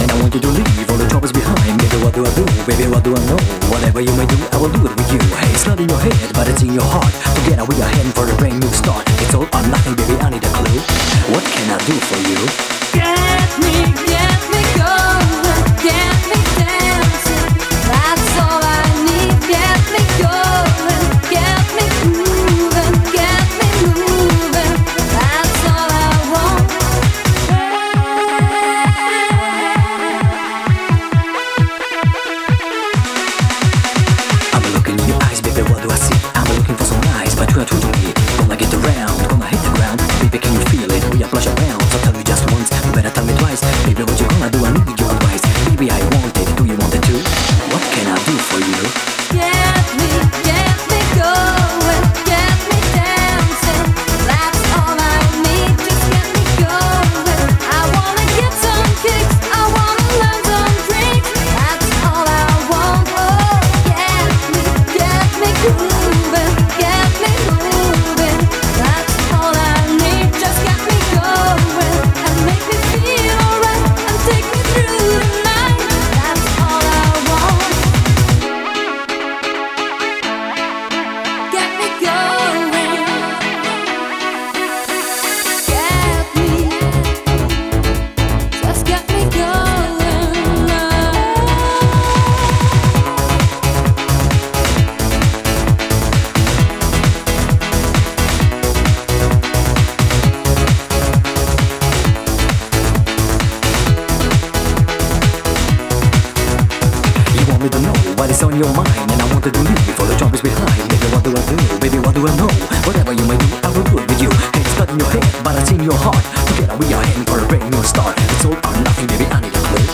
and I want you to leave all the troubles behind. Baby, what do I do? Baby, what do I know? Whatever you may do, I will do it with you. Hey, it's not in your head, but it's in your heart. Together we are heading for a brand new start. It's all or nothing, baby, I need a clue. What can I do for you? Get me going, get me dancing. That's all I need. Get me going, get me moving, get me moving. That's all I want. I'm looking in your eyes, baby, what do I see? I'm looking for some eyes, but you are true to me. Gonna get around, gonna hit the ground. Baby, can you feel it? We are flush around. So tell me just once, you better tell me twice. Baby, what you gonna do? I need your advice. Baby, I want it, do you want it too? What can I do for you? Get me going, get me dancing. That's all I need. Just get me going. I wanna get some kicks. I wanna learn some tricks. That's all I want. Oh, get me grooving, get me moving. That's all I need. Just get me going and make me feel alright and take me through the night. That's all I want. Get me going. Get me. Just get me going now. You want me to know what is on your mind, and I wanted to leave all the troubles behind. Baby, what do I do? Baby, what do I know? Whatever you may do, I will do it with you. Hey, it's not in your head, but it's in your heart. Together we are heading for a brand new start. It's all or nothing, baby, I need a clue.